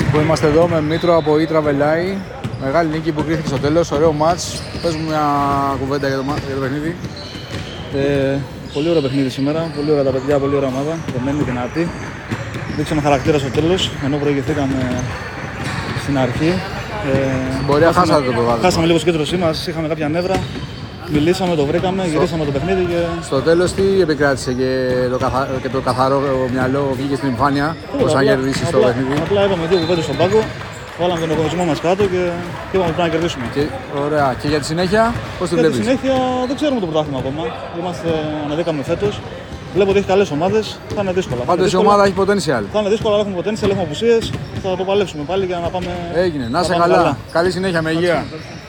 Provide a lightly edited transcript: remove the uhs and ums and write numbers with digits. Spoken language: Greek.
Που είμαστε εδώ με Μήτρο από e-Travelai. Μεγάλη νίκη που κρίθηκε στο τέλος, ωραίο μάτς. Παίζουμε μια κουβέντα για το παιχνίδι. Πολύ ωραίο παιχνίδι σήμερα, πολύ ωραία τα παιδιά, πολύ ωραία ομάδα. Δεμένη, δυνατή. Δείξαμε χαρακτήρα στο τέλος, ενώ προηγηθήκαμε στην αρχή. Στην πορεία χάσαμε το προβάδισμα. Χάσαμε λίγο συγκέντρωσή μας, είχαμε κάποια νεύρα. Μιλήσαμε, το βρήκαμε, γυρίσαμε το παιχνίδι και... Στο τέλος τι επικράτησε και το καθαρό μυαλό βγήκε στην επιφάνεια πώς να κερδίσει το παιχνίδι. Απλά είπαμε δύο κουβέντες στον πάγκο, βάλαμε τον εγωισμό μας κάτω και είπαμε ότι πρέπει να κερδίσουμε. Ωραία. Και για τη συνέχεια πώς τη βλέπεις? Για τη συνέχεια δεν ξέρουμε το πρωτάθλημα ακόμα. Αναδίκαμε φέτος. Βλέπω ότι έχει καλές ομάδες, θα είναι δύσκολα. Πάντως η ομάδα έχει potential. Θα είναι δύσκολα, αλλά έχουμε potential, έχουμε απουσίες. Θα το παλέψουμε πάλι για να πάμε. Έγινε. Να είσαι καλά. Καλή συνέχεια, με υγεία.